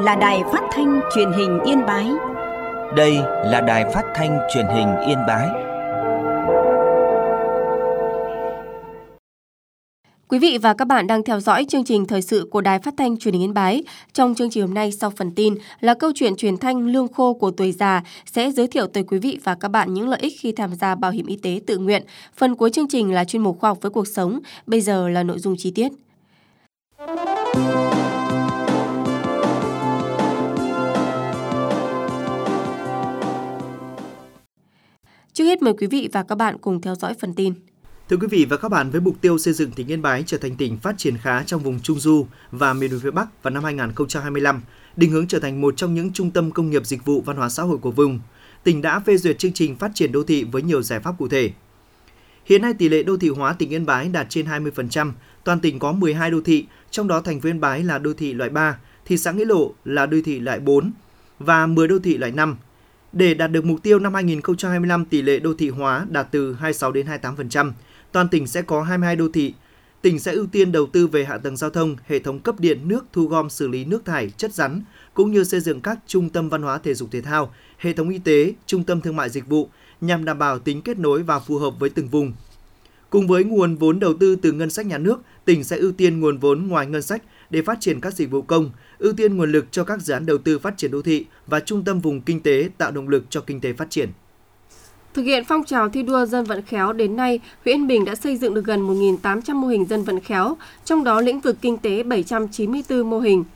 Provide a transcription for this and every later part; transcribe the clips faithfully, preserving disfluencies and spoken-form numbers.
là Đài Phát thanh Truyền hình Yên Bái. Đây là Đài Phát thanh Truyền hình Yên Bái. Quý vị và các bạn đang theo dõi chương trình thời sự của Đài Phát thanh Truyền hình Yên Bái. Trong chương trình hôm nay, sau phần tin là câu chuyện truyền thanh lương khô của tuổi già sẽ giới thiệu tới quý vị và các bạn những lợi ích khi tham gia bảo hiểm y tế tự nguyện. Phần cuối chương trình là chuyên mục khoa học với cuộc sống. Bây giờ là nội dung chi tiết. Trước hết mời quý vị và các bạn cùng theo dõi phần tin. Thưa quý vị và các bạn, với mục tiêu xây dựng tỉnh Yên Bái trở thành tỉnh phát triển khá trong vùng Trung Du và miền núi phía Bắc vào năm hai không hai lăm, định hướng trở thành một trong những trung tâm công nghiệp dịch vụ văn hóa xã hội của vùng, tỉnh đã phê duyệt chương trình phát triển đô thị với nhiều giải pháp cụ thể. Hiện nay tỷ lệ đô thị hóa tỉnh Yên Bái đạt trên hai mươi phần trăm, toàn tỉnh có mười hai đô thị, trong đó thành phố Yên Bái là đô thị loại ba, thị xã Nghĩa Lộ là đô thị loại bốn và mười đô thị loại năm. Để đạt được mục tiêu năm hai không hai lăm tỷ lệ đô thị hóa đạt từ hai mươi sáu đến hai mươi tám phần trăm, toàn tỉnh sẽ có hai mươi hai đô thị. Tỉnh sẽ ưu tiên đầu tư về hạ tầng giao thông, hệ thống cấp điện, nước, thu gom xử lý nước thải, chất rắn, cũng như xây dựng các trung tâm văn hóa thể dục thể thao, hệ thống y tế, trung tâm thương mại dịch vụ nhằm đảm bảo tính kết nối và phù hợp với từng vùng. Cùng với nguồn vốn đầu tư từ ngân sách nhà nước, tỉnh sẽ ưu tiên nguồn vốn ngoài ngân sách để phát triển các dịch vụ công, ưu tiên nguồn lực cho các dự án đầu tư phát triển đô thị và trung tâm vùng kinh tế tạo động lực cho kinh tế phát triển. Thực hiện phong trào thi đua dân vận khéo đến nay, huyện Yên Bình đã xây dựng được gần một nghìn tám trăm mô hình dân vận khéo, trong đó lĩnh vực kinh tế bảy trăm chín mươi tư mô hình,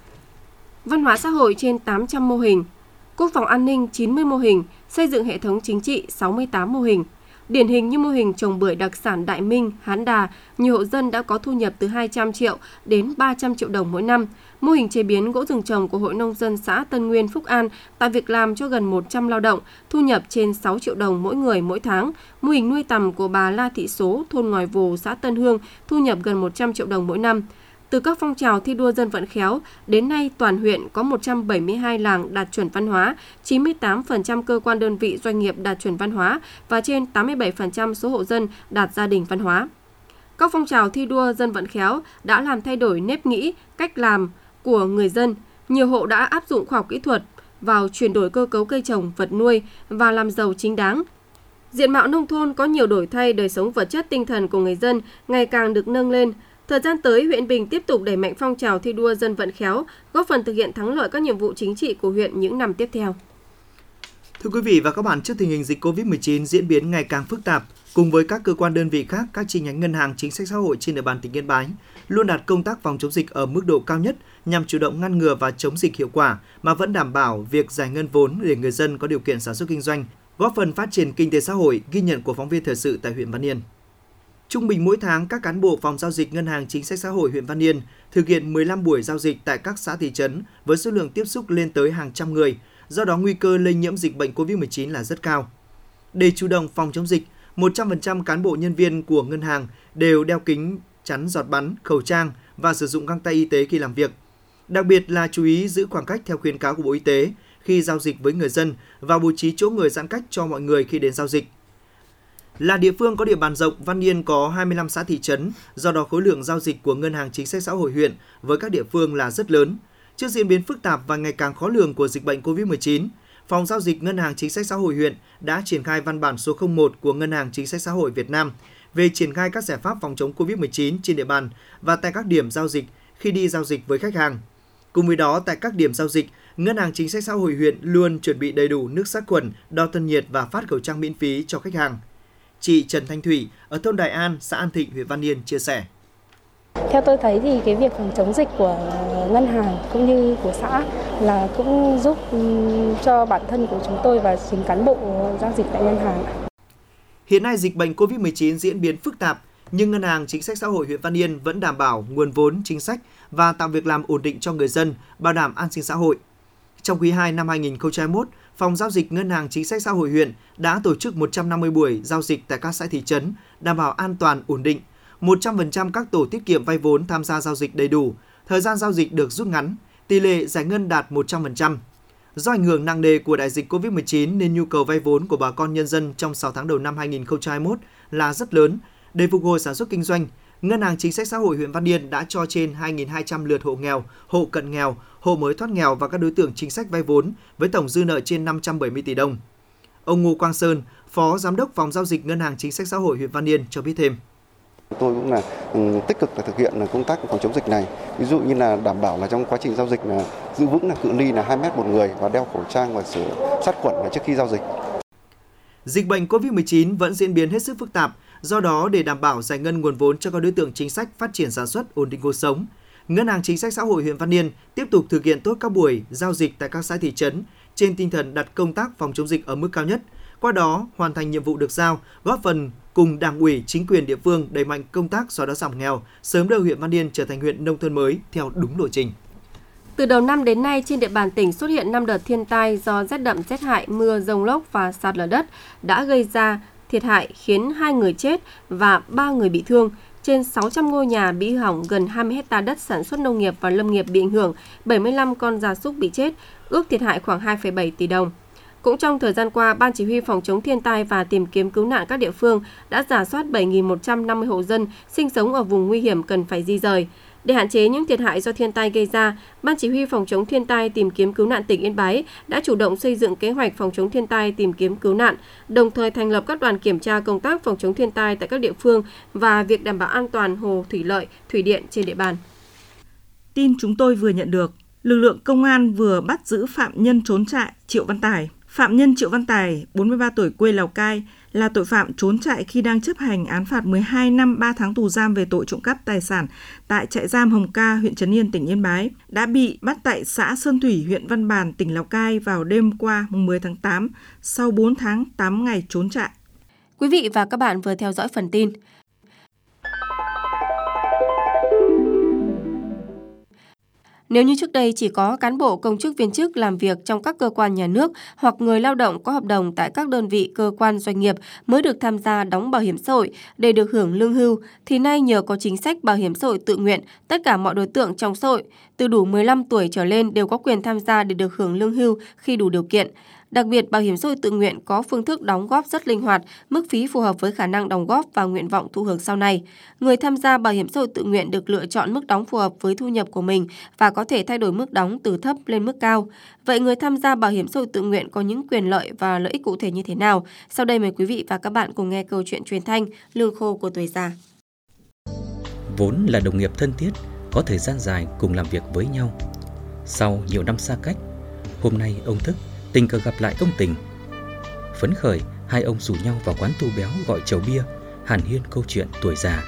văn hóa xã hội trên tám trăm mô hình, quốc phòng an ninh chín mươi mô hình, xây dựng hệ thống chính trị sáu mươi tám mô hình. Điển hình như mô hình trồng bưởi đặc sản Đại Minh, Hán Đà, nhiều hộ dân đã có thu nhập từ hai trăm triệu đến ba trăm triệu đồng mỗi năm. Mô hình chế biến gỗ rừng trồng của Hội Nông dân xã Tân Nguyên, Phúc An tạo việc làm cho gần một trăm lao động, thu nhập trên sáu triệu đồng mỗi người mỗi tháng. Mô hình nuôi tằm của bà La Thị Số, thôn Ngòi Vồ, xã Tân Hương, thu nhập gần một trăm triệu đồng mỗi năm. Từ các phong trào thi đua dân vận khéo, đến nay toàn huyện có một trăm bảy mươi hai làng đạt chuẩn văn hóa, chín mươi tám phần trăm cơ quan đơn vị doanh nghiệp đạt chuẩn văn hóa và trên tám mươi bảy phần trăm số hộ dân đạt gia đình văn hóa. Các phong trào thi đua dân vận khéo đã làm thay đổi nếp nghĩ, cách làm của người dân. Nhiều hộ đã áp dụng khoa học kỹ thuật vào chuyển đổi cơ cấu cây trồng, vật nuôi và làm giàu chính đáng. Diện mạo nông thôn có nhiều đổi thay, đời sống vật chất tinh thần của người dân ngày càng được nâng lên. Thời gian tới, huyện Bình tiếp tục đẩy mạnh phong trào thi đua dân vận khéo, góp phần thực hiện thắng lợi các nhiệm vụ chính trị của huyện những năm tiếp theo. Thưa quý vị và các bạn, trước tình hình dịch covid mười chín diễn biến ngày càng phức tạp, cùng với các cơ quan đơn vị khác, các chi nhánh ngân hàng chính sách xã hội trên địa bàn tỉnh Yên Bái luôn đặt công tác phòng chống dịch ở mức độ cao nhất nhằm chủ động ngăn ngừa và chống dịch hiệu quả mà vẫn đảm bảo việc giải ngân vốn để người dân có điều kiện sản xuất kinh doanh, góp phần phát triển kinh tế xã hội, ghi nhận của phóng viên thời sự tại huyện Văn Yên. Trung bình mỗi tháng, các cán bộ phòng giao dịch Ngân hàng Chính sách Xã hội huyện Văn Yên thực hiện mười lăm buổi giao dịch tại các xã thị trấn với số lượng tiếp xúc lên tới hàng trăm người, do đó nguy cơ lây nhiễm dịch bệnh covid mười chín là rất cao. Để chủ động phòng chống dịch, một trăm phần trăm cán bộ nhân viên của ngân hàng đều đeo kính chắn giọt bắn, khẩu trang và sử dụng găng tay y tế khi làm việc. Đặc biệt là chú ý giữ khoảng cách theo khuyến cáo của Bộ Y tế khi giao dịch với người dân và bố trí chỗ ngồi giãn cách cho mọi người khi đến giao dịch. Là địa phương có địa bàn rộng, Văn Yên có hai mươi lăm xã thị trấn, do đó khối lượng giao dịch của Ngân hàng Chính sách Xã hội huyện với các địa phương là rất lớn. Trước diễn biến phức tạp và ngày càng khó lường của dịch bệnh covid mười chín, Phòng giao dịch Ngân hàng Chính sách Xã hội huyện đã triển khai văn bản số không một của Ngân hàng Chính sách Xã hội Việt Nam về triển khai các giải pháp phòng chống covid mười chín trên địa bàn và tại các điểm giao dịch khi đi giao dịch với khách hàng. Cùng với đó, tại các điểm giao dịch, Ngân hàng Chính sách Xã hội huyện luôn chuẩn bị đầy đủ nước sát khuẩn, đo thân nhiệt và phát khẩu trang miễn phí cho khách hàng. Chị Trần Thanh Thủy ở thôn Đại An, xã An Thịnh, huyện Văn Yên chia sẻ. Theo tôi thấy thì cái việc phòng chống dịch của ngân hàng cũng như của xã là cũng giúp cho bản thân của chúng tôi và chính cán bộ giao dịch tại ngân hàng. Hiện nay dịch bệnh covid mười chín diễn biến phức tạp, nhưng Ngân hàng Chính sách Xã hội huyện Văn Yên vẫn đảm bảo nguồn vốn chính sách và tạo việc làm ổn định cho người dân, bảo đảm an sinh xã hội. Trong quý hai năm hai không hai mốt, Phòng giao dịch Ngân hàng Chính sách Xã hội huyện đã tổ chức một trăm năm mươi buổi giao dịch tại các xã thị trấn, đảm bảo an toàn, ổn định. một trăm phần trăm các tổ tiết kiệm vay vốn tham gia giao dịch đầy đủ, thời gian giao dịch được rút ngắn, tỷ lệ giải ngân đạt một trăm phần trăm. Do ảnh hưởng nặng nề của đại dịch covid mười chín nên nhu cầu vay vốn của bà con nhân dân trong sáu tháng đầu năm hai không hai mốt là rất lớn. Để phục hồi sản xuất kinh doanh, Ngân hàng Chính sách Xã hội huyện Văn Yên đã cho trên hai nghìn hai trăm lượt hộ nghèo, hộ cận nghèo, hộ mới thoát nghèo và các đối tượng chính sách vay vốn với tổng dư nợ trên năm trăm bảy mươi tỷ đồng. Ông Ngô Quang Sơn, Phó Giám đốc Phòng Giao dịch Ngân hàng Chính sách Xã hội huyện Văn Yên cho biết thêm. Tôi cũng là tích cực là thực hiện là công tác phòng chống dịch này. Ví dụ như là đảm bảo là trong quá trình giao dịch là giữ vững là cự ly là hai mét một người và đeo khẩu trang và sử sát khuẩn trước khi giao dịch. Dịch bệnh covid mười chín vẫn diễn biến hết sức phức tạp, do đó để đảm bảo giải ngân nguồn vốn cho các đối tượng chính sách phát triển sản xuất, ổn định cuộc sống, Ngân hàng Chính sách Xã hội huyện Văn Yên tiếp tục thực hiện tốt các buổi giao dịch tại các xã thị trấn trên tinh thần đặt công tác phòng chống dịch ở mức cao nhất, qua đó hoàn thành nhiệm vụ được giao, góp phần cùng Đảng ủy, chính quyền địa phương đẩy mạnh công tác xóa đói giảm nghèo, sớm đưa huyện Văn Yên trở thành huyện nông thôn mới theo đúng lộ trình. Từ đầu năm đến nay, trên địa bàn tỉnh xuất hiện năm đợt thiên tai do rét đậm rét hại, mưa, dông lốc và sạt lở đất đã gây ra thiệt hại khiến hai người chết và ba người bị thương. Trên sáu trăm ngôi nhà bị hỏng, gần hai mươi héc ta đất sản xuất nông nghiệp và lâm nghiệp bị ảnh hưởng, bảy mươi lăm con gia súc bị chết, ước thiệt hại khoảng hai phẩy bảy tỷ đồng. Cũng trong thời gian qua, Ban Chỉ huy Phòng chống thiên tai và tìm kiếm cứu nạn các địa phương đã rà soát bảy nghìn một trăm năm mươi hộ dân sinh sống ở vùng nguy hiểm cần phải di dời. Để hạn chế những thiệt hại do thiên tai gây ra, Ban Chỉ huy Phòng chống thiên tai tìm kiếm cứu nạn tỉnh Yên Bái đã chủ động xây dựng kế hoạch phòng chống thiên tai tìm kiếm cứu nạn, đồng thời thành lập các đoàn kiểm tra công tác phòng chống thiên tai tại các địa phương và việc đảm bảo an toàn hồ thủy lợi, thủy điện trên địa bàn. Tin chúng tôi vừa nhận được, lực lượng công an vừa bắt giữ phạm nhân trốn trại Triệu Văn Tài. Phạm nhân Triệu Văn Tài, bốn mươi ba tuổi, quê Lào Cai, là tội phạm trốn trại khi đang chấp hành án phạt mười hai năm ba tháng tù giam về tội trộm cắp tài sản tại trại giam Hồng Ca, huyện Trấn Yên, tỉnh Yên Bái, đã bị bắt tại xã Sơn Thủy, huyện Văn Bàn, tỉnh Lào Cai vào đêm qua mười tháng tám, sau bốn tháng tám ngày trốn trại. Quý vị và các bạn vừa theo dõi phần tin. Nếu như trước đây chỉ có cán bộ công chức viên chức làm việc trong các cơ quan nhà nước hoặc người lao động có hợp đồng tại các đơn vị cơ quan doanh nghiệp mới được tham gia đóng bảo hiểm xã hội để được hưởng lương hưu, thì nay nhờ có chính sách bảo hiểm xã hội tự nguyện, tất cả mọi đối tượng trong xã hội từ đủ mười lăm tuổi trở lên đều có quyền tham gia để được hưởng lương hưu khi đủ điều kiện. Đặc biệt, bảo hiểm xã hội tự nguyện có phương thức đóng góp rất linh hoạt, mức phí phù hợp với khả năng đóng góp và nguyện vọng thụ hưởng sau này. Người tham gia bảo hiểm xã hội tự nguyện được lựa chọn mức đóng phù hợp với thu nhập của mình và có thể thay đổi mức đóng từ thấp lên mức cao. Vậy người tham gia bảo hiểm xã hội tự nguyện có những quyền lợi và lợi ích cụ thể như thế nào? Sau đây mời quý vị và các bạn cùng nghe câu chuyện truyền thanh Lương khô của tuổi già. Vốn là đồng nghiệp thân thiết, có thời gian dài cùng làm việc với nhau. Sau nhiều năm xa cách, hôm nay ông Thức tình cờ gặp lại ông Tình. Phấn khởi, hai ông rủ nhau vào quán Tu Béo gọi chầu bia, hàn huyên câu chuyện tuổi già.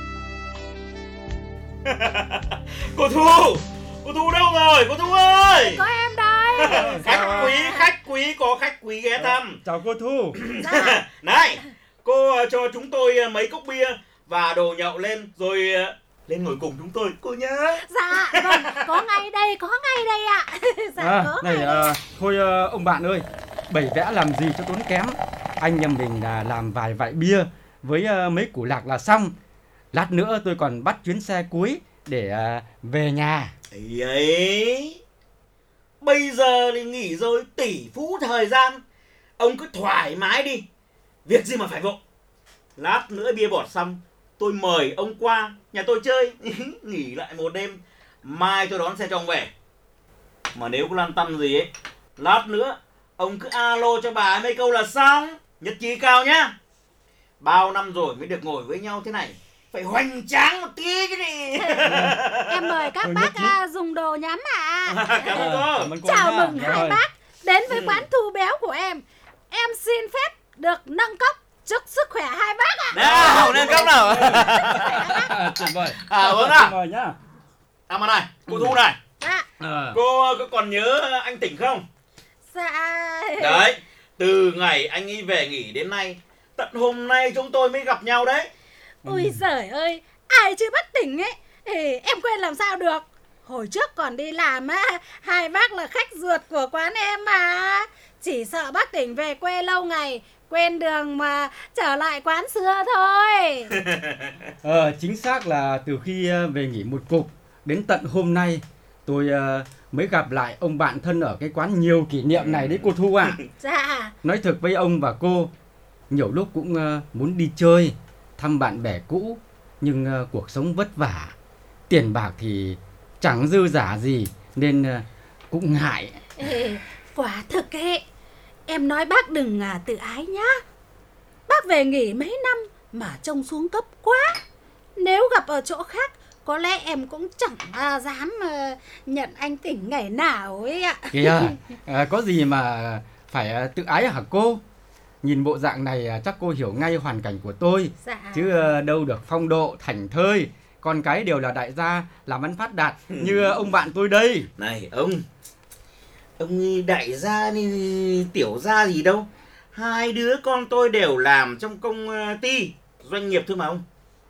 Cô Thu! Cô Thu đâu rồi? Cô Thu ơi! Có em đây! Khách quý, khách quý, có khách quý ghé thăm. Chào cô Thu. Dạ. Này, cô cho chúng tôi mấy cốc bia và đồ nhậu lên rồi lên ngồi cùng chúng tôi, cô nhá. Dạ, vâng, có ngay đây, có ngay đây ạ. Dạ, à, có này, ngay à, thôi à, ông bạn ơi, bày vẽ làm gì cho tốn kém. Anh em mình là làm vài vại bia với à, mấy củ lạc là xong. Lát nữa tôi còn bắt chuyến xe cuối để à, về nhà. Ấy ấy, bây giờ thì nghỉ rồi, tỷ phú thời gian. Ông cứ thoải mái đi, việc gì mà phải vội. Lát nữa bia bọt xong, tôi mời ông qua nhà tôi chơi, nghỉ lại một đêm, mai tôi đón xe cho ông về. Mà nếu có lăn tăn gì ấy, lát nữa ông cứ alo cho bà ấy mấy câu là xong, nhất trí cao nhá. Bao năm rồi mới được ngồi với nhau thế này, phải hoành tráng một tí chứ đi. Em mời các Tôi bác à, dùng đồ nhắm ạ. À. Cảm ơn cô. Chào mừng Rồi. hai bác đến với quán Thu Béo của em. Em xin phép được nâng cốc chúc sức khỏe hai bác ạ. Nào, nâng cốc nào. Tuyệt vời. À vâng ạ. Tuyệt vời nhá. À mà này, cô Thu này. Dạ. À. Cô có còn nhớ anh Tỉnh không? Dạ. Đấy, từ ngày anh ấy về nghỉ đến nay, tận hôm nay chúng tôi mới gặp nhau đấy. Ui giời ơi, ai chưa bắt tỉnh ấy thì em quên làm sao được. Hồi trước còn đi làm á, hai bác là khách ruột của quán em mà. Chỉ sợ bác Tỉnh về quê lâu ngày, quên đường mà trở lại quán xưa thôi. Ờ, chính xác là từ khi về nghỉ một cục đến tận hôm nay tôi uh, mới gặp lại ông bạn thân ở cái quán nhiều kỷ niệm này đấy cô Thu ạ. À. Dạ. Nói thật với ông và cô, nhiều lúc cũng uh, muốn đi chơi, thăm bạn bè cũ, nhưng uh, cuộc sống vất vả, tiền bạc thì chẳng dư giả gì nên cũng ngại. Ê, quả thực ấy, em nói bác đừng à, tự ái nhá. Bác về nghỉ mấy năm mà trông xuống cấp quá. Nếu gặp ở chỗ khác, có lẽ em cũng chẳng à, dám à, nhận anh Tỉnh ngày nào ấy ạ. Kìa, à, có gì mà phải à, tự ái hả cô? Nhìn bộ dạng này à, chắc cô hiểu ngay hoàn cảnh của tôi. Dạ. Chứ à, đâu được phong độ, thảnh thơi. Con cái đều là đại gia, làm ăn phát đạt như ông bạn tôi đây. Này ông, ông đại gia thì tiểu gia gì đâu. Hai đứa con tôi đều làm trong công ty, doanh nghiệp thôi mà ông.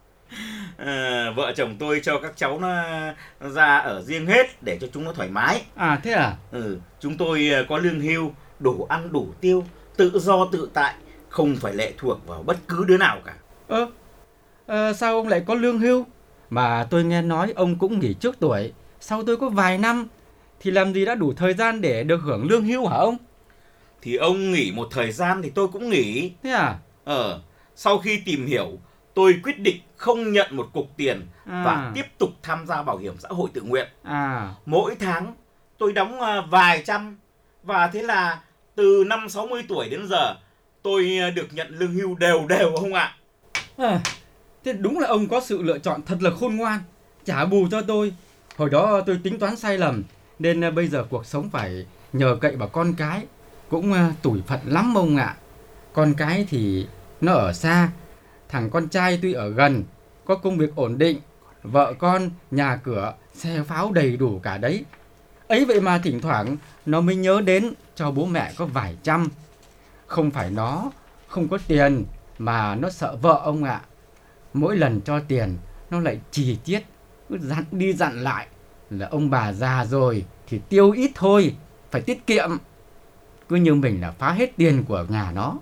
À, vợ chồng tôi cho các cháu nó ra ở riêng hết để cho chúng nó thoải mái. À thế à? Ừ, chúng tôi có lương hưu, đủ ăn đủ tiêu, tự do tự tại, không phải lệ thuộc vào bất cứ đứa nào cả. Ơ, à, sao ông lại có lương hưu? Mà tôi nghe nói ông cũng nghỉ trước tuổi, sau tôi có vài năm, thì làm gì đã đủ thời gian để được hưởng lương hưu hả ông? Thì ông nghỉ một thời gian thì tôi cũng nghỉ. Thế à? Ờ, sau khi tìm hiểu, tôi quyết định không nhận một cục tiền à. và tiếp tục tham gia bảo hiểm xã hội tự nguyện. À. Mỗi tháng tôi đóng vài trăm, và thế là từ năm sáu mươi tuổi đến giờ tôi được nhận lương hưu đều đều ông ạ. À, thế đúng là ông có sự lựa chọn thật là khôn ngoan, trả bù cho tôi. Hồi đó tôi tính toán sai lầm, nên bây giờ cuộc sống phải nhờ cậy vào con cái. Cũng tủi phận lắm ông ạ. Con cái thì nó ở xa, thằng con trai tuy ở gần, có công việc ổn định, vợ con, nhà cửa, xe pháo đầy đủ cả đấy. Ấy vậy mà thỉnh thoảng nó mới nhớ đến cho bố mẹ có vài trăm. Không phải nó không có tiền, mà nó sợ vợ ông ạ. Mỗi lần cho tiền nó lại chi tiết, cứ dặn đi dặn lại là ông bà già rồi thì tiêu ít thôi, phải tiết kiệm. Cứ như mình là phá hết tiền của nhà nó.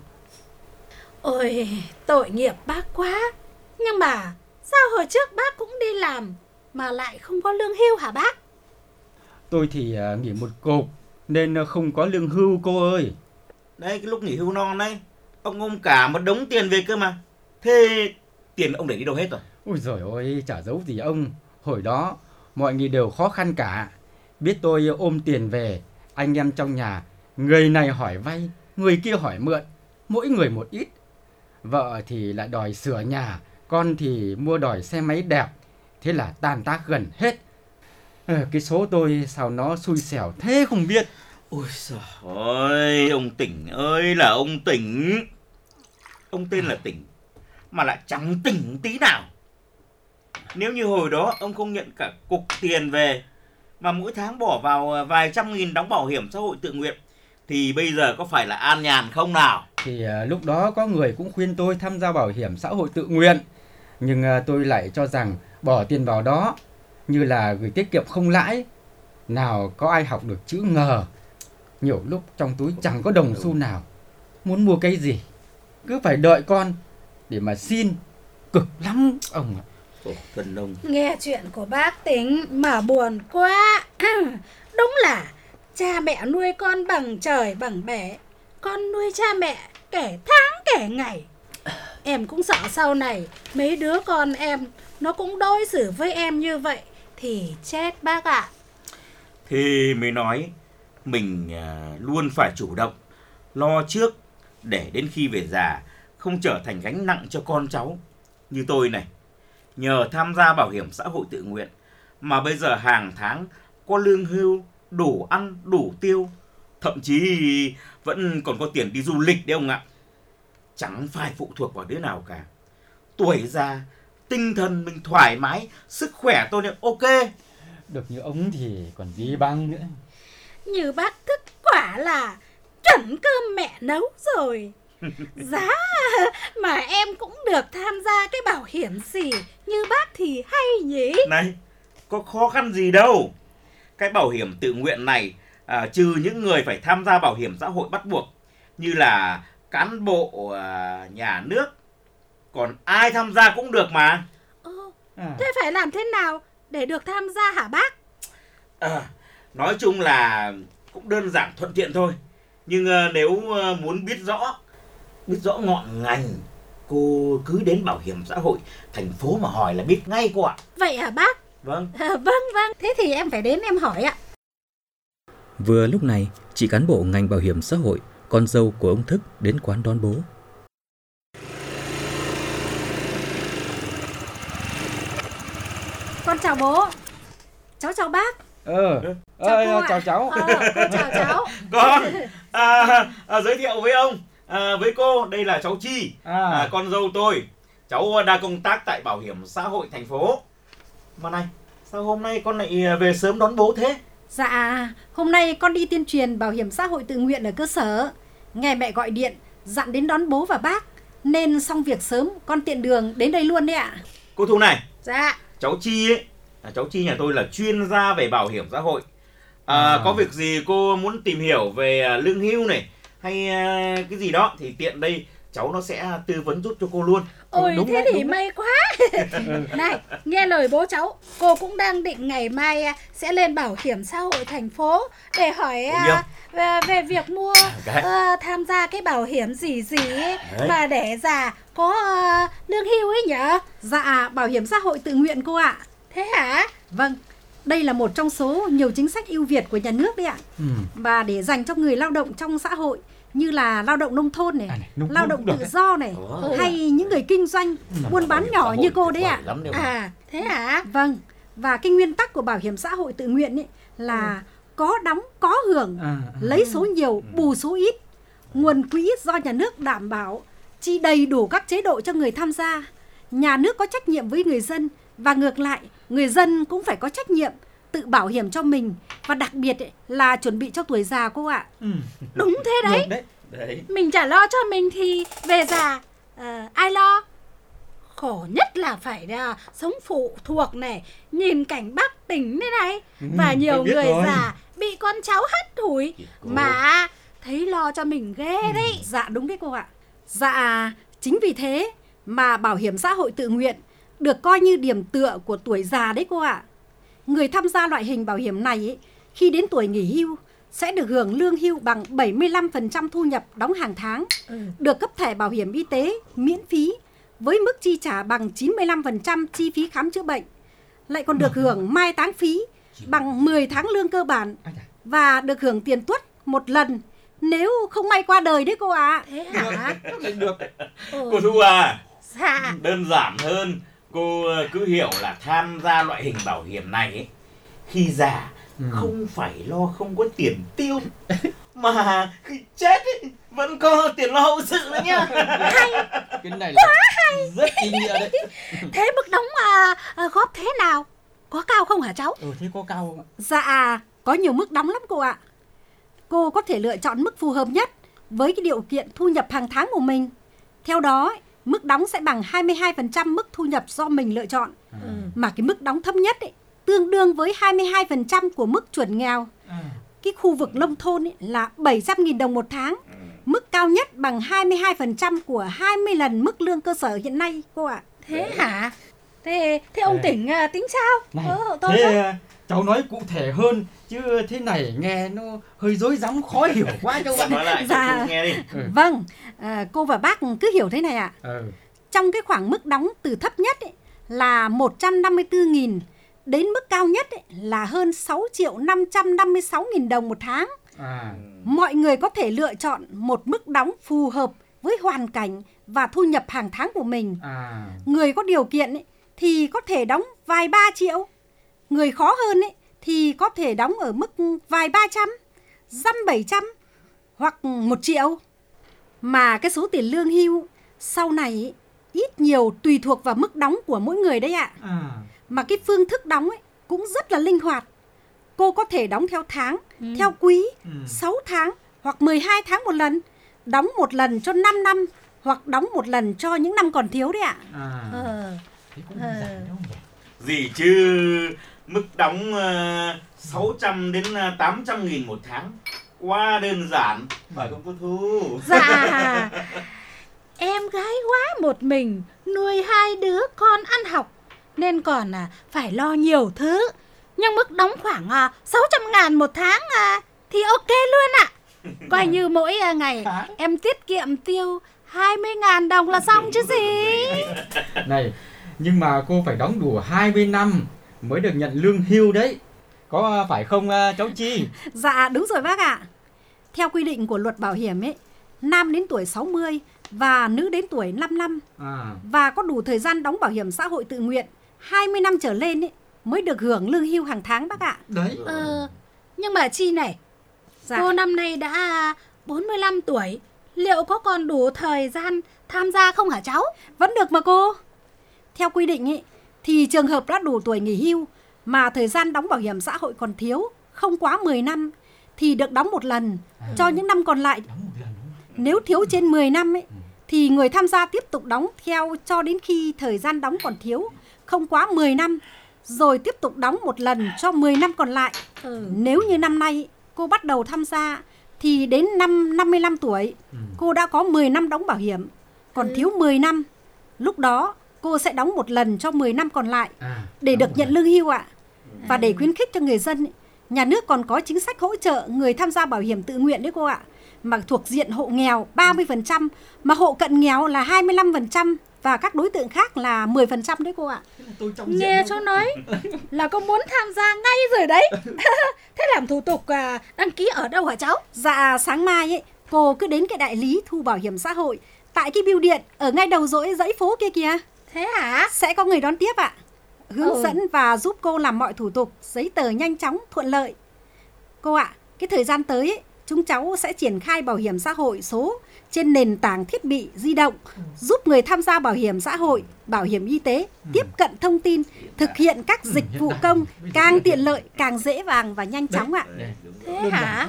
Ôi, tội nghiệp bác quá. Nhưng mà sao hồi trước bác cũng đi làm mà lại không có lương hưu hả bác? Tôi thì nghỉ một cục nên không có lương hưu cô ơi. Đây, cái lúc nghỉ hưu non đấy, ông ôm cả một đống tiền về cơ mà. Thế tiền ông để đi đâu hết rồi? Ôi giời ơi, chả giấu gì ông. Hồi đó mọi người đều khó khăn cả. Biết tôi ôm tiền về, anh em trong nhà, người này hỏi vay, người kia hỏi mượn, mỗi người một ít. Vợ thì lại đòi sửa nhà, con thì mua đòi xe máy đẹp. Thế là tan tác gần hết. à, Cái số tôi sao nó xui xẻo thế không biết. Ôi giời ơi, ông Tỉnh ơi là ông Tỉnh. Ông tên là Tỉnh mà lại chẳng tỉnh tí nào. Nếu như hồi đó ông không nhận cả cục tiền về, mà mỗi tháng bỏ vào vài trăm nghìn đóng bảo hiểm xã hội tự nguyện, thì bây giờ có phải là an nhàn không nào? Thì à, lúc đó có người cũng khuyên tôi tham gia bảo hiểm xã hội tự nguyện. Nhưng à, tôi lại cho rằng bỏ tiền vào đó như là gửi tiết kiệm không lãi. Nào có ai học được chữ ngờ. Nhiều lúc trong túi chẳng có đồng xu nào. Muốn mua cái gì cứ phải đợi con để mà xin. Cực lắm ông ạ. Ồ, thân ông. Nghe chuyện của bác Tính mà buồn quá. Đúng là cha mẹ nuôi con bằng trời bằng bể, con nuôi cha mẹ kể tháng kể ngày. Em cũng sợ sau này mấy đứa con em nó cũng đối xử với em như vậy thì chết bác ạ. Thì mới nói mình à, luôn phải chủ động, lo trước để đến khi về già không trở thành gánh nặng cho con cháu. Như tôi này, nhờ tham gia bảo hiểm xã hội tự nguyện mà bây giờ hàng tháng có lương hưu, đủ ăn, đủ tiêu, thậm chí vẫn còn có tiền đi du lịch đấy ông ạ. Chẳng phải phụ thuộc vào đứa nào cả. Tuổi già, tinh thần mình thoải mái, sức khỏe tôi này ok. Được như ông thì còn gì bằng nữa. Như bác thức quả là chuẩn cơm mẹ nấu rồi. Giá mà em cũng được tham gia cái bảo hiểm gì như bác thì hay nhỉ. Này, có khó khăn gì đâu. Cái bảo hiểm tự nguyện này à, trừ những người phải tham gia bảo hiểm xã hội bắt buộc như là cán bộ à, nhà nước, còn ai tham gia cũng được mà. Ờ, à. Thế phải làm thế nào để được tham gia hả bác? À, nói chung là cũng đơn giản thuận tiện thôi. Nhưng à, nếu à, muốn biết rõ biết rõ ngọn ngành, cô cứ đến bảo hiểm xã hội thành phố mà hỏi là biết ngay cô ạ. Vậy hả bác? Vâng. À, vâng vâng, thế thì em phải đến em hỏi ạ. Vừa lúc này, chị cán bộ ngành bảo hiểm xã hội, con dâu của ông Thức đến quán đón bố. Con chào bố. Cháu chào bác. Ờ, chào, ờ, cô chào ạ. cháu. Ờ, cô chào cháu. Con, à, à, giới thiệu với ông, à, với cô, đây là cháu Chi, à. À, con dâu tôi. Cháu đang công tác tại Bảo hiểm xã hội thành phố. Mà này, sao hôm nay con lại về sớm đón bố thế? Dạ, hôm nay con đi tuyên truyền bảo hiểm xã hội tự nguyện ở cơ sở. Nghe mẹ gọi điện, dặn đến đón bố và bác. Nên xong việc sớm, con tiện đường đến đây luôn đấy ạ. Cô Thu này. Dạ. Cháu Chi ấy, à, cháu Chi nhà tôi là chuyên gia về bảo hiểm xã hội. À, à. Có việc gì cô muốn tìm hiểu về lương hưu này hay cái gì đó thì tiện đây cháu nó sẽ tư vấn giúp cho cô luôn. Ôi đúng thế đấy, thì may quá. Này, nghe lời bố cháu, cô cũng đang định ngày mai sẽ lên bảo hiểm xã hội thành phố để hỏi về, về việc mua uh, tham gia cái bảo hiểm gì gì ấy, mà để già có uh, lương hưu ấy nhở? Dạ, bảo hiểm xã hội tự nguyện cô ạ. Thế hả? Vâng. Đây là một trong số nhiều chính sách ưu việt của nhà nước đấy ạ. Ừ. Và để dành cho người lao động trong xã hội như là lao động nông thôn này, à này nông lao động tự được. do này, oh. hay những người kinh doanh, ừ. buôn bán nhỏ như cô đấy ạ. À, thế hả? Vâng. Và cái nguyên tắc của bảo hiểm xã hội tự nguyện ấy là ừ. có đóng, có hưởng, à, à. lấy số nhiều, bù số ít. Nguồn quỹ do nhà nước đảm bảo, chi đầy đủ các chế độ cho người tham gia. Nhà nước có trách nhiệm với người dân và ngược lại, người dân cũng phải có trách nhiệm tự bảo hiểm cho mình và đặc biệt ấy, là chuẩn bị cho tuổi già cô ạ. Ừ. Đúng thế đấy. đấy. đấy. Mình chả lo cho mình thì về già uh, ai lo? Khổ nhất là phải uh, sống phụ thuộc này, nhìn cảnh Bắc tỉnh thế này ừ, và nhiều người rồi. già bị con cháu hắt hủi mà thấy lo cho mình ghê ừ. đấy. Dạ đúng đấy cô ạ. Dạ chính vì thế mà bảo hiểm xã hội tự nguyện được coi như điểm tựa của tuổi già đấy cô ạ. Người tham gia loại hình bảo hiểm này ấy, khi đến tuổi nghỉ hưu sẽ được hưởng lương hưu bằng bảy mươi lăm phần trăm thu nhập đóng hàng tháng, ừ. được cấp thẻ bảo hiểm y tế miễn phí với mức chi trả bằng chín mươi lăm phần trăm chi phí khám chữa bệnh, lại còn được hưởng mai táng phí bằng mười tháng lương cơ bản và được hưởng tiền tuất một lần nếu không may qua đời đấy cô ạ. Thế hả? Được. Ừ. Cô Thu à, dạ. Đơn giản hơn, cô cứ hiểu là tham gia loại hình bảo hiểm này ấy, khi già ừ. không phải lo không có tiền tiêu mà khi chết ấy, vẫn có tiền lo hậu sự nữa nhá. Hay, cái này quá hay, rất ý nghĩa đấy. Thế mức đóng à, à, góp thế nào? Có cao không hả cháu? Ừ, thế có cao không ạ? Dạ, có nhiều mức đóng lắm cô ạ. Cô có thể lựa chọn mức phù hợp nhất với cái điều kiện thu nhập hàng tháng của mình. Theo đó, mức đóng sẽ bằng hai mươi hai phần trăm mức thu nhập do mình lựa chọn. Ừ. Mà cái mức đóng thấp nhất ấy, tương đương với hai mươi hai phần trăm của mức chuẩn nghèo. Ừ. Cái khu vực nông thôn ấy, là bảy trăm nghìn đồng một tháng. Ừ. Mức cao nhất bằng hai mươi hai phần trăm của hai mươi lần mức lương cơ sở hiện nay cô ạ. À. Thế hả? Thế, thế ông tỉnh tính sao? Này, ừ, tôi thế đó. Cháu nói cụ thể hơn chứ thế này nghe nó hơi rối rắm khó hiểu quá cho bạn. Nói lại dạ, cho nghe đi. Ừ. Vâng, à, cô và bác cứ hiểu thế này ạ. À. Ừ. Trong cái khoảng mức đóng từ thấp nhất ấy, là một trăm năm mươi tư nghìn đến mức cao nhất ấy, là hơn sáu triệu năm trăm năm mươi sáu nghìn đồng một tháng. À. Mọi người có thể lựa chọn một mức đóng phù hợp với hoàn cảnh và thu nhập hàng tháng của mình. À. Người có điều kiện ấy, thì có thể đóng vài ba triệu. Người khó hơn ấy, thì có thể đóng ở mức vài ba trăm, dăm bảy trăm hoặc một triệu. Mà cái số tiền lương hưu sau này ấy, ít nhiều tùy thuộc vào mức đóng của mỗi người đấy ạ. À. Mà cái phương thức đóng ấy cũng rất là linh hoạt. Cô có thể đóng theo tháng, ừ. theo quý, ừ. sáu tháng hoặc mười hai tháng một lần. Đóng một lần cho năm năm hoặc đóng một lần cho những năm còn thiếu đấy ạ. À. Ờ. Thế cũng ờ. Giảm đâu nhỉ? Gì chứ mức đóng uh, sáu trăm đến tám trăm nghìn một tháng quá đơn giản, phải không cô Thu? Dạ. Em gái quá một mình, nuôi hai đứa con ăn học nên còn à, phải lo nhiều thứ. Nhưng mức đóng khoảng à, sáu trăm ngàn một tháng à, thì ok luôn ạ. Coi như mỗi à, ngày em tiết kiệm tiêu hai mươi ngàn đồng là xong chứ gì. Này, nhưng mà cô phải đóng đủ hai mươi năm mới được nhận lương hưu đấy. có phải không cháu Chi? Dạ đúng rồi bác ạ. Theo quy định của luật bảo hiểm ấy, nam đến tuổi sáu mươi và nữ đến tuổi năm mươi lăm à. và có đủ thời gian đóng bảo hiểm xã hội tự nguyện hai mươi năm trở lên ấy, mới được hưởng lương hưu hàng tháng bác ạ. Đấy. Ờ, nhưng mà Chi này, dạ. cô năm nay đã bốn mươi lăm tuổi, liệu có còn đủ thời gian tham gia không hả cháu? Vẫn được mà cô. Theo quy định ấy, thì trường hợp đã đủ tuổi nghỉ hưu mà thời gian đóng bảo hiểm xã hội còn thiếu, không quá mười năm, thì được đóng một lần cho những năm còn lại. Nếu thiếu trên mười năm ấy, thì người tham gia tiếp tục đóng theo cho đến khi thời gian đóng còn thiếu, không quá mười năm, rồi tiếp tục đóng một lần cho mười năm còn lại. Ừ. Nếu như năm nay cô bắt đầu tham gia, thì đến năm năm mươi lăm tuổi, ừ. cô đã có mười năm đóng bảo hiểm, còn ừ. thiếu mười năm. Lúc đó cô sẽ đóng một lần cho mười năm còn lại à, để được nhận lương hưu ạ. Và để khuyến khích cho người dân, nhà nước còn có chính sách hỗ trợ người tham gia bảo hiểm tự nguyện đấy cô ạ. Mà thuộc diện hộ nghèo ba mươi phần trăm, mà hộ cận nghèo là hai mươi lăm phần trăm và các đối tượng khác là mười phần trăm đấy cô ạ. Nghe cháu nói là có muốn tham gia ngay rồi đấy. Thế làm thủ tục à, đăng ký ở đâu hả cháu? Dạ sáng mai ấy, cô cứ đến cái đại lý thu bảo hiểm xã hội tại cái bưu điện ở ngay đầu dãy dãy phố kia kìa. Thế hả? Sẽ có người đón tiếp ạ. Hướng ừ. dẫn và giúp cô làm mọi thủ tục, giấy tờ nhanh chóng, thuận lợi. Cô ạ, cái thời gian tới ấy, chúng cháu sẽ triển khai bảo hiểm xã hội số trên nền tảng thiết bị di động, giúp người tham gia bảo hiểm xã hội, bảo hiểm y tế tiếp cận thông tin, thực hiện các dịch vụ công càng tiện lợi, càng dễ dàng và nhanh chóng ạ. Thế hả?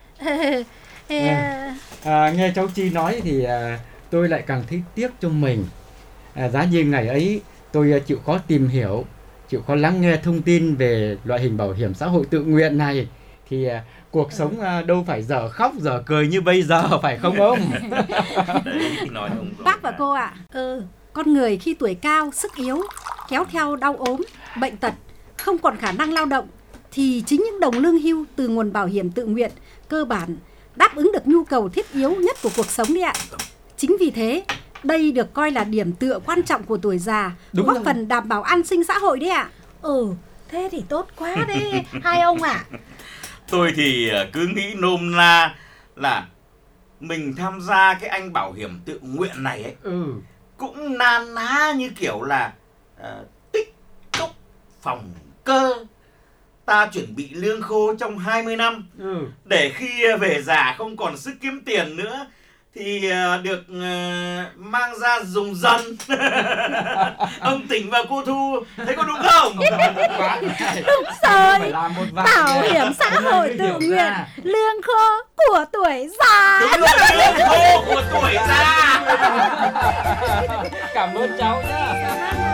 à, à, nghe cháu Chi nói thì à, tôi lại càng thấy tiếc cho mình. À, giá như ngày ấy tôi à, chịu khó tìm hiểu, chịu khó lắng nghe thông tin về loại hình bảo hiểm xã hội tự nguyện này, thì à, cuộc sống à, đâu phải giờ khóc giờ cười như bây giờ, phải không ông? Bác và cô ạ, à, ừ, con người khi tuổi cao, sức yếu, kéo theo đau ốm, bệnh tật, không còn khả năng lao động, thì chính những đồng lương hưu từ nguồn bảo hiểm tự nguyện cơ bản đáp ứng được nhu cầu thiết yếu nhất của cuộc sống đấy ạ. Chính vì thế, đây được coi là điểm tựa quan trọng của tuổi già, góp rồi. phần đảm bảo an sinh xã hội đấy ạ. Ừ, thế thì tốt quá đấy, hai ông ạ. À. Tôi thì cứ nghĩ nôm na là mình tham gia cái anh bảo hiểm tự nguyện này ấy, ừ. cũng nan ná như kiểu là uh, tích cốc phòng cơ. Ta chuẩn bị lương khô trong hai mươi năm, ừ. để khi về già không còn sức kiếm tiền nữa thì uh, được uh, mang ra dùng dần. Ông Tỉnh và cô Thu thấy có đúng không? Đúng rồi, bảo hiểm xã hội tự nguyện, lương khô của tuổi già. Đúng rồi, lương khô của tuổi già. Cảm ơn cháu nhá.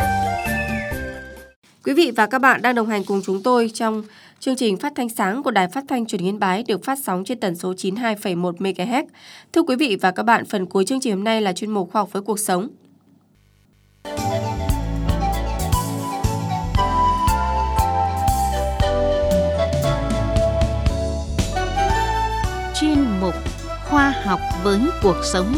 Quý vị và các bạn đang đồng hành cùng chúng tôi trong chương trình phát thanh sáng của Đài Phát thanh Truyền hình Yên Bái được phát sóng trên tần số chín mươi hai phẩy một mê ga héc. Thưa quý vị và các bạn, phần cuối chương trình hôm nay là chuyên mục Khoa học với cuộc sống. Chuyên mục Khoa học với cuộc sống.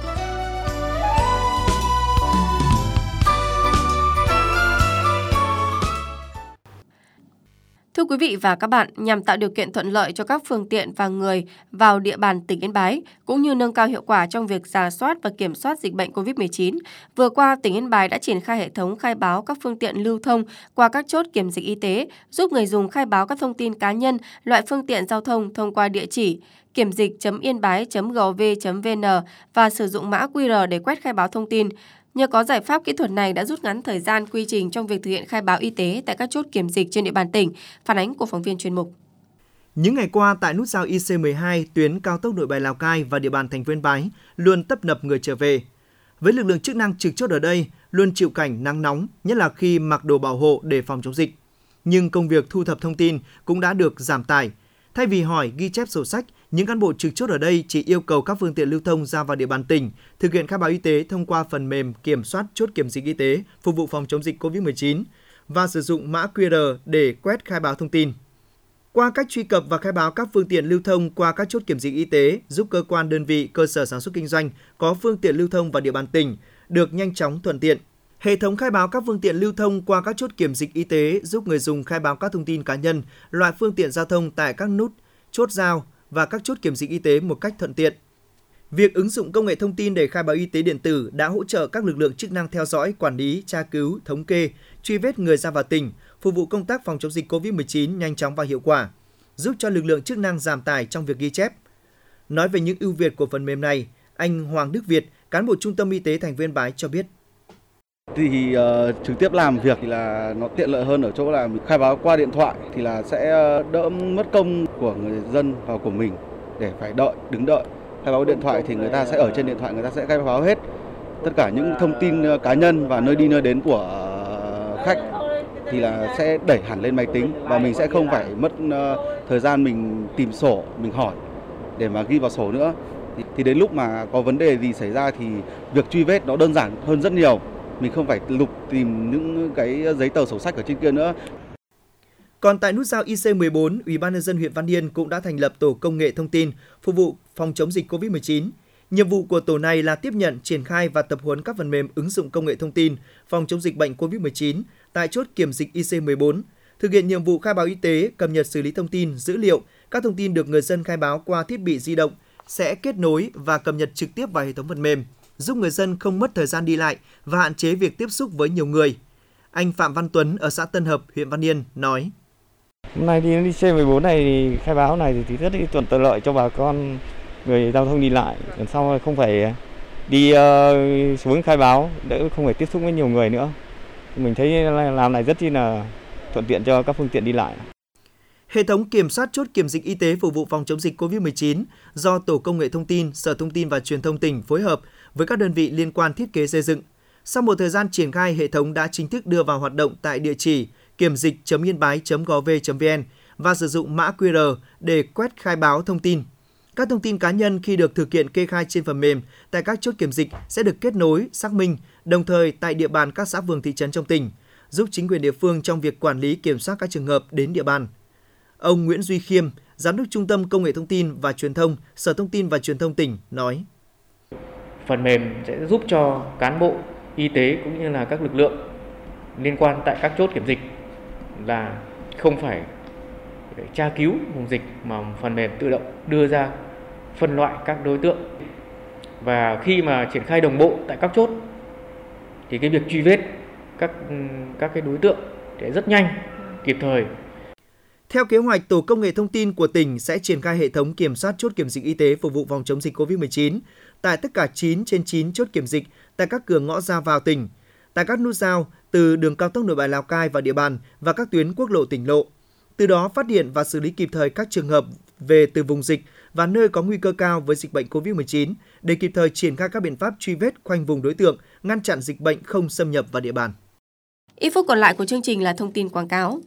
Thưa quý vị và các bạn, nhằm tạo điều kiện thuận lợi cho các phương tiện và người vào địa bàn tỉnh Yên Bái, cũng như nâng cao hiệu quả trong việc rà soát và kiểm soát dịch bệnh covid mười chín, vừa qua tỉnh Yên Bái đã triển khai hệ thống khai báo các phương tiện lưu thông qua các chốt kiểm dịch y tế, giúp người dùng khai báo các thông tin cá nhân, loại phương tiện giao thông thông qua địa chỉ kiểm dịch chấm yên bái chấm gov chấm vn và sử dụng mã quy rờ để quét khai báo thông tin. Nhờ có giải pháp kỹ thuật này đã rút ngắn thời gian quy trình trong việc thực hiện khai báo y tế tại các chốt kiểm dịch trên địa bàn tỉnh. Phản ánh của phóng viên chuyên mục. Những ngày qua tại nút giao I C mười hai, tuyến cao tốc Nội Bài Lào Cai và địa bàn thành phố Yên Bái luôn tấp nập người trở về. Với lực lượng chức năng trực chốt ở đây luôn chịu cảnh nắng nóng, nhất là khi mặc đồ bảo hộ để phòng chống dịch. Nhưng công việc thu thập thông tin cũng đã được giảm tải. Thay vì hỏi ghi chép sổ sách, những cán bộ trực chốt ở đây chỉ yêu cầu các phương tiện lưu thông ra vào địa bàn tỉnh thực hiện khai báo y tế thông qua phần mềm kiểm soát chốt kiểm dịch y tế phục vụ phòng chống dịch covid mười chín và sử dụng mã quy rờ để quét khai báo thông tin. Qua cách truy cập và khai báo các phương tiện lưu thông qua các chốt kiểm dịch y tế giúp cơ quan đơn vị, cơ sở sản xuất kinh doanh có phương tiện lưu thông vào địa bàn tỉnh được nhanh chóng thuận tiện. Hệ thống khai báo các phương tiện lưu thông qua các chốt kiểm dịch y tế giúp người dùng khai báo các thông tin cá nhân, loại phương tiện giao thông tại các nút, chốt giao và các chốt kiểm dịch y tế một cách thuận tiện. Việc ứng dụng công nghệ thông tin để khai báo y tế điện tử đã hỗ trợ các lực lượng chức năng theo dõi, quản lý, tra cứu, thống kê, truy vết người ra vào tỉnh, phục vụ công tác phòng chống dịch covid mười chín nhanh chóng và hiệu quả, giúp cho lực lượng chức năng giảm tải trong việc ghi chép. Nói về những ưu việt của phần mềm này, anh Hoàng Đức Việt, cán bộ Trung tâm Y tế thành phố Yên Bái cho biết. Thì uh, trực tiếp làm việc thì là nó tiện lợi hơn ở chỗ là khai báo qua điện thoại thì là sẽ đỡ mất công của người dân và của mình để phải đợi, đứng đợi. Khai báo điện thoại thì người ta sẽ ở trên điện thoại, người ta sẽ khai báo hết tất cả những thông tin cá nhân và nơi đi nơi đến của khách thì là sẽ đẩy hẳn lên máy tính và mình sẽ không phải mất uh, thời gian mình tìm sổ, mình hỏi để mà ghi vào sổ nữa. Thì, thì đến lúc mà có vấn đề gì xảy ra thì việc truy vết nó đơn giản hơn rất nhiều. Mình không phải lục tìm những cái giấy tờ sổ sách ở trên kia nữa. Còn tại nút giao I C mười bốn, Ủy ban nhân dân huyện Văn Yên cũng đã thành lập tổ công nghệ thông tin phục vụ phòng chống dịch covid mười chín. Nhiệm vụ của tổ này là tiếp nhận, triển khai và tập huấn các phần mềm ứng dụng công nghệ thông tin phòng chống dịch bệnh covid mười chín tại chốt kiểm dịch I C mười bốn, thực hiện nhiệm vụ khai báo y tế, cập nhật xử lý thông tin, dữ liệu, các thông tin được người dân khai báo qua thiết bị di động sẽ kết nối và cập nhật trực tiếp vào hệ thống phần mềm, giúp người dân không mất thời gian đi lại và hạn chế việc tiếp xúc với nhiều người. Anh Phạm Văn Tuấn ở xã Tân Hợp, huyện Văn Yên nói: Hôm nay đi I C mười bốn này thì khai báo này thì rất là thuận lợi cho bà con người giao thông đi lại, lần sau không phải đi uh, xuống khai báo, đỡ không phải tiếp xúc với nhiều người nữa. Mình thấy làm này rất là thuận tiện cho các phương tiện đi lại. Hệ thống kiểm soát chốt kiểm dịch y tế phục vụ phòng chống dịch covid mười chín do Tổ công nghệ thông tin, Sở Thông tin và Truyền thông tỉnh phối hợp với các đơn vị liên quan thiết kế xây dựng. Sau một thời gian triển khai, hệ thống đã chính thức đưa vào hoạt động tại địa chỉ kiểm dịch chấm yên bái chấm gov chấm vn và sử dụng mã quy rờ để quét khai báo thông tin. Các thông tin cá nhân khi được thực hiện kê khai trên phần mềm tại các chốt kiểm dịch sẽ được kết nối, xác minh, đồng thời tại địa bàn các xã phường thị trấn trong tỉnh, giúp chính quyền địa phương trong việc quản lý kiểm soát các trường hợp đến địa bàn. Ông Nguyễn Duy Khiêm, Giám đốc Trung tâm Công nghệ Thông tin và Truyền thông, Sở Thông tin và Truyền thông tỉnh nói: Phần mềm sẽ giúp cho cán bộ y tế cũng như là các lực lượng liên quan tại các chốt kiểm dịch là không phải tra cứu vùng dịch mà phần mềm tự động đưa ra phân loại các đối tượng. Và khi mà triển khai đồng bộ tại các chốt thì cái việc truy vết các các cái đối tượng sẽ rất nhanh, kịp thời. Theo kế hoạch, Tổ công nghệ thông tin của tỉnh sẽ triển khai hệ thống kiểm soát chốt kiểm dịch y tế phục vụ phòng chống dịch covid mười chín tại tất cả chín trên chín chốt kiểm dịch tại các cửa ngõ ra vào tỉnh, tại các nút giao từ đường cao tốc Nội Bài Lào Cai vào địa bàn và các tuyến quốc lộ tỉnh lộ. Từ đó phát hiện và xử lý kịp thời các trường hợp về từ vùng dịch và nơi có nguy cơ cao với dịch bệnh covid mười chín để kịp thời triển khai các biện pháp truy vết khoanh vùng đối tượng, ngăn chặn dịch bệnh không xâm nhập vào địa bàn. Ít phút còn lại của chương trình là thông tin quảng cáo.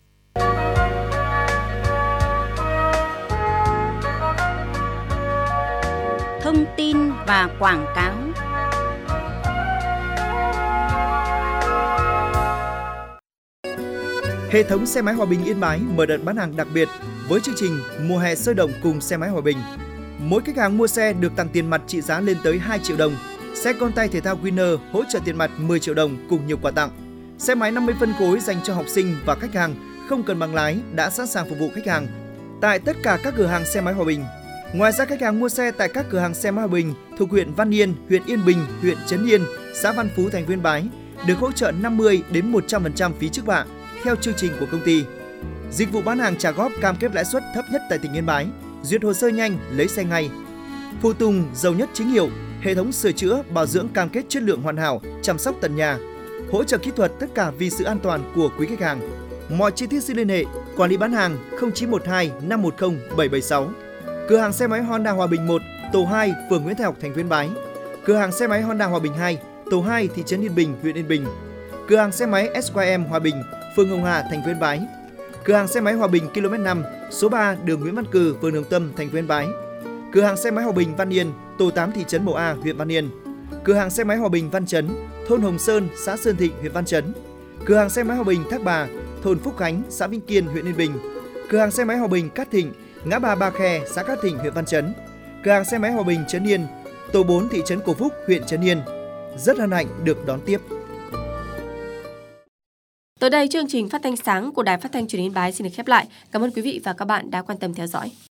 Thông tin và quảng cáo. Hệ thống xe máy Hòa Bình Yên Bái mở đợt bán hàng đặc biệt với chương trình mùa hè sôi động cùng xe máy Hòa Bình. Mỗi khách hàng mua xe được tặng tiền mặt trị giá lên tới hai triệu đồng. Xe con tay thể thao Winner hỗ trợ tiền mặt mười triệu đồng cùng nhiều quà tặng. Xe máy năm mươi phân khối dành cho học sinh và khách hàng không cần bằng lái đã sẵn sàng phục vụ khách hàng tại tất cả các cửa hàng xe máy Hòa Bình. Ngoài ra, khách hàng mua xe tại các cửa hàng xe máy Hòa Bình thuộc huyện Văn Yên, huyện Yên Bình, huyện Trấn Yên, xã Văn Phú, thành phố Yên Bái được hỗ trợ năm mươi đến một trăm phần trăm phí trước bạ theo chương trình của công ty. Dịch vụ bán hàng trả góp cam kết lãi suất thấp nhất tại tỉnh Yên Bái, duyệt hồ sơ nhanh, lấy xe ngay. Phụ tùng giàu nhất chính hiệu, hệ thống sửa chữa, bảo dưỡng cam kết chất lượng hoàn hảo, chăm sóc tận nhà, hỗ trợ kỹ thuật tất cả vì sự an toàn của quý khách hàng. Mọi chi tiết xin liên hệ quản lý bán hàng không chín một hai năm một không bảy bảy sáu. Cửa hàng xe máy Honda Hòa Bình một, tổ hai, phường Nguyễn Thái Học, thành phố Yên Bái. Cửa hàng xe máy Honda Hòa Bình hai, tổ hai, thị trấn Yên Bình, huyện Yên Bình. Cửa hàng xe máy ét quy em Hòa Bình, phường Hồng Hà, thành phố Yên Bái. Cửa hàng xe máy Hòa Bình ki lô mét năm, số ba, đường Nguyễn Văn Cừ, phường Đồng Tâm, thành phố Yên Bái. Cửa hàng xe máy Hòa Bình Văn Yên, tổ tám, thị trấn Mậu A, huyện Văn Yên. Cửa hàng xe máy Hòa Bình Văn Chấn, thôn Hồng Sơn, xã Sơn Thịnh, huyện Văn Chấn. Cửa hàng xe máy Hòa Bình Thác Bà, thôn Phúc Khánh, xã Vĩnh Kiên, huyện Yên Bình. Cửa hàng xe máy Hòa Bình Cát Thịnh, ngã ba Ba Khe, xã Cát Thịnh, huyện Văn Chấn. Cửa hàng xe máy Hòa Bình Trấn Yên, tổ bốn, thị trấn Cổ Phúc, huyện Trấn Yên. Rất hân hạnh được đón tiếp. Tới đây chương trình phát thanh sáng của Đài Phát thanh Truyền hình Yên Bái xin được khép lại. Cảm ơn quý vị và các bạn đã quan tâm theo dõi.